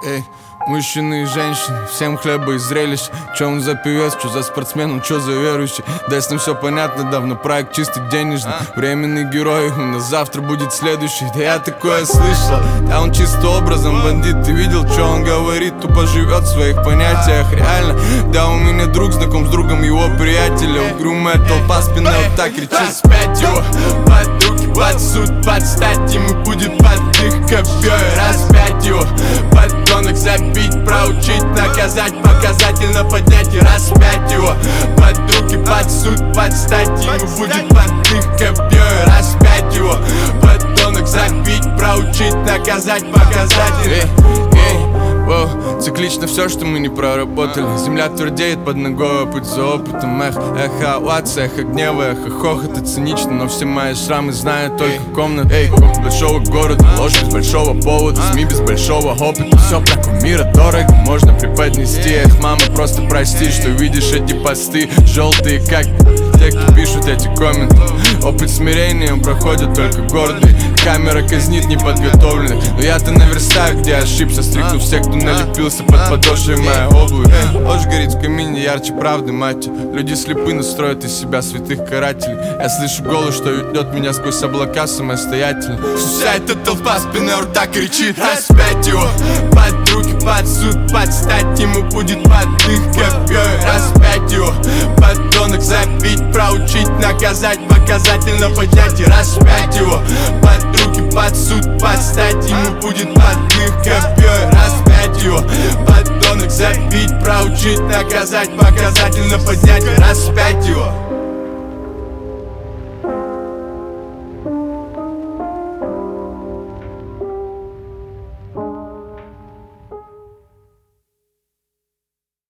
Эй, мужчины и женщины, всем хлеба и зрелищ. Чё он за певец, чё за спортсмен, он чё за верующий? Да с ним всё понятно давно, проект чистый денежный. Временный герой, у нас завтра будет следующий. Да я такое слышал, да он чисто образом бандит. Ты видел, чё он говорит, тупо живет в своих понятиях. Реально, да у меня друг знаком с другом его приятеля. Угрюмая толпа спина вот так кричит: спять его, под руки, под суд, под стать. Ему будет под их копьёй распять его. Подонок забить, проучить, наказать, показательно поднять и распять его. Под руки, под суд, под стать. Ему будет под их копьёй распять его. Подонок забить, проучить, наказать, показательно. Воу, циклично все, что мы не проработали. Земля твердеет под ногой, путь за опытом. Эхо овации, эхо гнева, эхо хохота. Цинично, но все мои шрамы знают только комнаты. Эй, большого города, ложь без большого повода, СМИ без большого опыта. Все про кумира дорого можно преподнести. Эх, мама, просто прости, что видишь эти посты желтые, как те, кто пишут эти комменты. Опыт смирения проходят только гордые. Камера казнит неподготовленных. Но я-то наверстаю, где ошибся, стрикну всех, кто налепился под подошвой моей обуви. Ложь горит в камине ярче правды, мать. Люди слепы, но строят из себя святых карателей. Я слышу голос, что ведет меня сквозь облака самостоятельно. Вся эта толпа спиной рта кричит: распять его, под руки, под суд, под стать. Ему будет под их копьёй распять его. Подонок забить, проучить, наказать, показательно поднять и распять его. Под руки, под суд, под стать. Ему будет под их копьёй распять его. Подонок забить, проучить, наказать, показательно поднять и распять его.